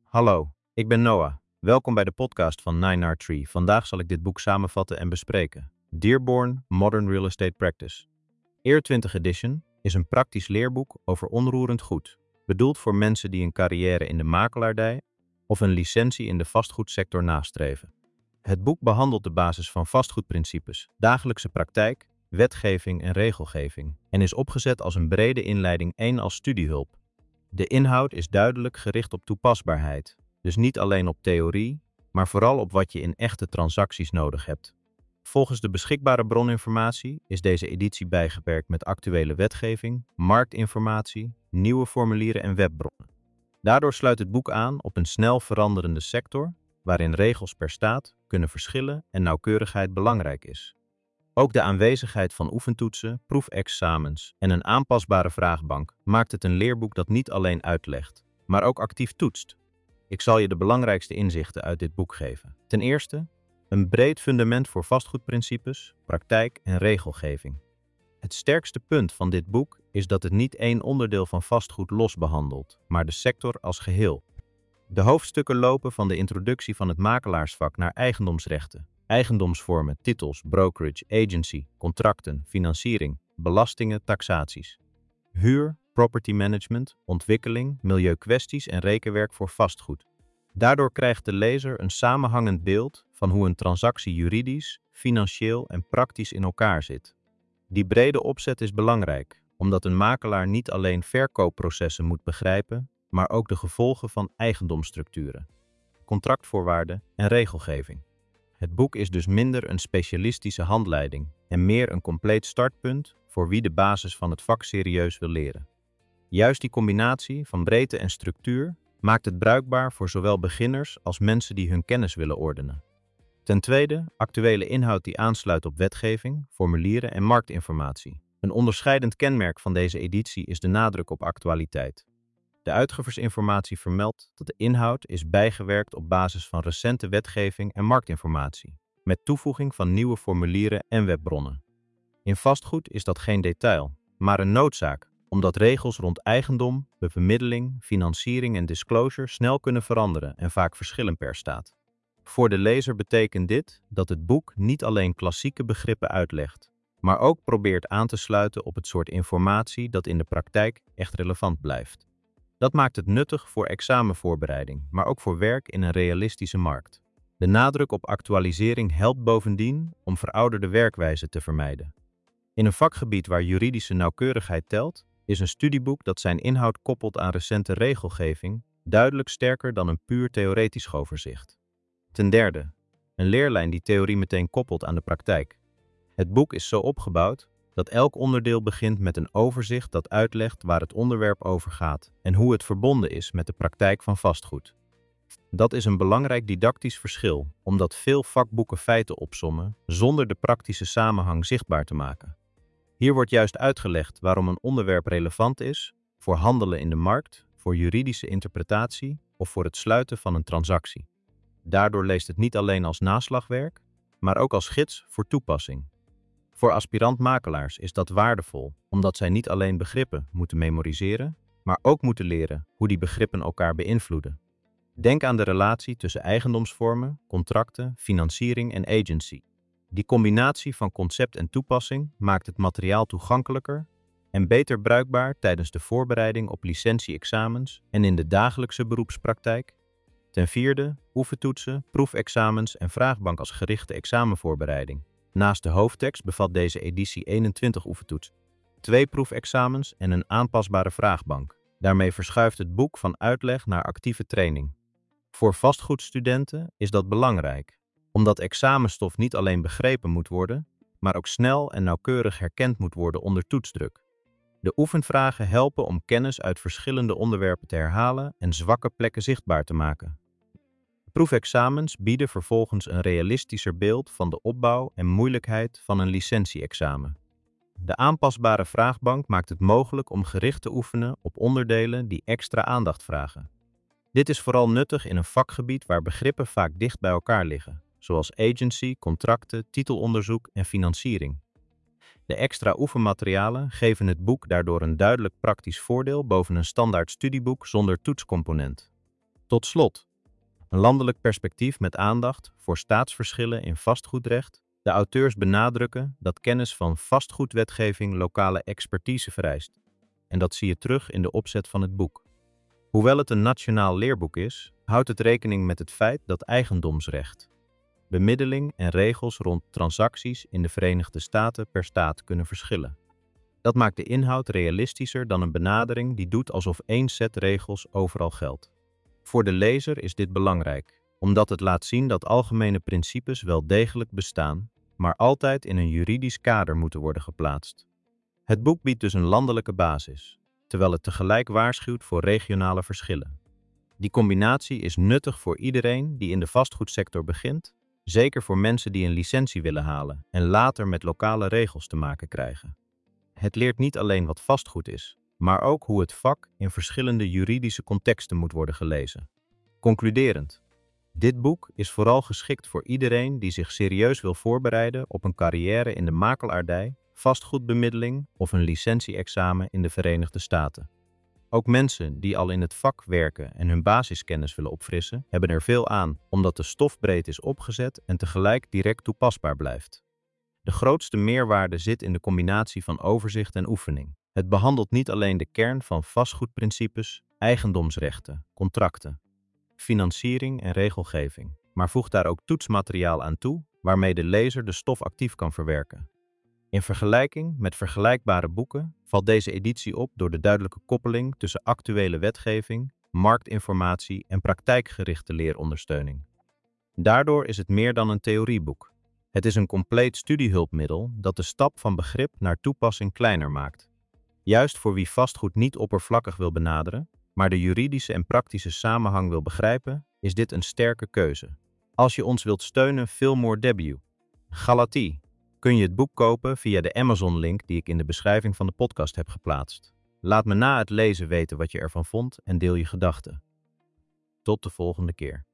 Hallo, ik ben Noah. Welkom bij de podcast van 9R3. Vandaag zal ik dit boek samenvatten en bespreken. Dearborn Modern Real Estate Practice. Eer 20 Edition is een praktisch leerboek over onroerend goed, bedoeld voor mensen die een carrière in de makelaardij of een licentie in de vastgoedsector nastreven. Het boek behandelt de basis van vastgoedprincipes, dagelijkse praktijk, wetgeving en regelgeving en is opgezet als een brede inleiding als studiehulp. De inhoud is duidelijk gericht op toepasbaarheid, dus niet alleen op theorie, maar vooral op wat je in echte transacties nodig hebt. Volgens de beschikbare broninformatie is deze editie bijgewerkt met actuele wetgeving, marktinformatie, nieuwe formulieren en webbronnen. Daardoor sluit het boek aan op een snel veranderende sector, waarin regels per staat kunnen verschillen en nauwkeurigheid belangrijk is. Ook de aanwezigheid van oefentoetsen, proefexamens en een aanpasbare vraagbank maakt het een leerboek dat niet alleen uitlegt, maar ook actief toetst. Ik zal je de belangrijkste inzichten uit dit boek geven. Ten eerste, een breed fundament voor vastgoedprincipes, praktijk en regelgeving. Het sterkste punt van dit boek is dat het niet één onderdeel van vastgoed los behandelt, maar de sector als geheel. De hoofdstukken lopen van de introductie van het makelaarsvak naar eigendomsrechten, eigendomsvormen, titels, brokerage, agency, contracten, financiering, belastingen, taxaties, huur, property management, ontwikkeling, milieukwesties en rekenwerk voor vastgoed. Daardoor krijgt de lezer een samenhangend beeld van hoe een transactie juridisch, financieel en praktisch in elkaar zit. Die brede opzet is belangrijk, omdat een makelaar niet alleen verkoopprocessen moet begrijpen, maar ook de gevolgen van eigendomsstructuren, contractvoorwaarden en regelgeving. Het boek is dus minder een specialistische handleiding en meer een compleet startpunt voor wie de basis van het vak serieus wil leren. Juist die combinatie van breedte en structuur maakt het bruikbaar voor zowel beginners als mensen die hun kennis willen ordenen. Ten tweede, actuele inhoud die aansluit op wetgeving, formulieren en marktinformatie. Een onderscheidend kenmerk van deze editie is de nadruk op actualiteit. De uitgeversinformatie vermeldt dat de inhoud is bijgewerkt op basis van recente wetgeving en marktinformatie, met toevoeging van nieuwe formulieren en webbronnen. In vastgoed is dat geen detail, maar een noodzaak, omdat regels rond eigendom, bemiddeling, financiering en disclosure snel kunnen veranderen en vaak verschillen per staat. Voor de lezer betekent dit dat het boek niet alleen klassieke begrippen uitlegt, maar ook probeert aan te sluiten op het soort informatie dat in de praktijk echt relevant blijft. Dat maakt het nuttig voor examenvoorbereiding, maar ook voor werk in een realistische markt. De nadruk op actualisering helpt bovendien om verouderde werkwijzen te vermijden. In een vakgebied waar juridische nauwkeurigheid telt, is een studieboek dat zijn inhoud koppelt aan recente regelgeving duidelijk sterker dan een puur theoretisch overzicht. Ten derde, een leerlijn die theorie meteen koppelt aan de praktijk. Het boek is zo opgebouwd dat elk onderdeel begint met een overzicht dat uitlegt waar het onderwerp over gaat en hoe het verbonden is met de praktijk van vastgoed. Dat is een belangrijk didactisch verschil, omdat veel vakboeken feiten opsommen zonder de praktische samenhang zichtbaar te maken. Hier wordt juist uitgelegd waarom een onderwerp relevant is voor handelen in de markt, voor juridische interpretatie of voor het sluiten van een transactie. Daardoor leest het niet alleen als naslagwerk, maar ook als gids voor toepassing. Voor aspirant-makelaars is dat waardevol, omdat zij niet alleen begrippen moeten memoriseren, maar ook moeten leren hoe die begrippen elkaar beïnvloeden. Denk aan de relatie tussen eigendomsvormen, contracten, financiering en agency. Die combinatie van concept en toepassing maakt het materiaal toegankelijker en beter bruikbaar tijdens de voorbereiding op licentie-examens en in de dagelijkse beroepspraktijk. Ten vierde, oefentoetsen, proefexamens en vraagbank als gerichte examenvoorbereiding. Naast de hoofdtekst bevat deze editie 21 oefentoetsen, 2 proefexamens en een aanpasbare vraagbank. Daarmee verschuift het boek van uitleg naar actieve training. Voor vastgoedstudenten is dat belangrijk, omdat examenstof niet alleen begrepen moet worden, maar ook snel en nauwkeurig herkend moet worden onder toetsdruk. De oefenvragen helpen om kennis uit verschillende onderwerpen te herhalen en zwakke plekken zichtbaar te maken. Proefexamens bieden vervolgens een realistischer beeld van de opbouw en moeilijkheid van een licentie-examen. De aanpasbare vraagbank maakt het mogelijk om gericht te oefenen op onderdelen die extra aandacht vragen. Dit is vooral nuttig in een vakgebied waar begrippen vaak dicht bij elkaar liggen, zoals agency, contracten, titelonderzoek en financiering. De extra oefenmaterialen geven het boek daardoor een duidelijk praktisch voordeel boven een standaard studieboek zonder toetscomponent. Tot slot, een landelijk perspectief met aandacht voor staatsverschillen in vastgoedrecht. De auteurs benadrukken dat kennis van vastgoedwetgeving lokale expertise vereist. En dat zie je terug in de opzet van het boek. Hoewel het een nationaal leerboek is, houdt het rekening met het feit dat eigendomsrecht, bemiddeling en regels rond transacties in de Verenigde Staten per staat kunnen verschillen. Dat maakt de inhoud realistischer dan een benadering die doet alsof één set regels overal geldt. Voor de lezer is dit belangrijk, omdat het laat zien dat algemene principes wel degelijk bestaan, maar altijd in een juridisch kader moeten worden geplaatst. Het boek biedt dus een landelijke basis, terwijl het tegelijk waarschuwt voor regionale verschillen. Die combinatie is nuttig voor iedereen die in de vastgoedsector begint, zeker voor mensen die een licentie willen halen en later met lokale regels te maken krijgen. Het leert niet alleen wat vastgoed is, maar ook hoe het vak in verschillende juridische contexten moet worden gelezen. Concluderend, dit boek is vooral geschikt voor iedereen die zich serieus wil voorbereiden op een carrière in de makelaardij, vastgoedbemiddeling of een licentie-examen in de Verenigde Staten. Ook mensen die al in het vak werken en hun basiskennis willen opfrissen, hebben er veel aan, omdat de stof breed is opgezet en tegelijk direct toepasbaar blijft. De grootste meerwaarde zit in de combinatie van overzicht en oefening. Het behandelt niet alleen de kern van vastgoedprincipes, eigendomsrechten, contracten, financiering en regelgeving, maar voegt daar ook toetsmateriaal aan toe, waarmee de lezer de stof actief kan verwerken. In vergelijking met vergelijkbare boeken valt deze editie op door de duidelijke koppeling tussen actuele wetgeving, marktinformatie en praktijkgerichte leerondersteuning. Daardoor is het meer dan een theorieboek. Het is een compleet studiehulpmiddel dat de stap van begrip naar toepassing kleiner maakt. Juist voor wie vastgoed niet oppervlakkig wil benaderen, maar de juridische en praktische samenhang wil begrijpen, is dit een sterke keuze. Als je ons wilt steunen, Fillmore Debut, Galatie, kun je het boek kopen via de Amazon-link die ik in de beschrijving van de podcast heb geplaatst. Laat me na het lezen weten wat je ervan vond en deel je gedachten. Tot de volgende keer.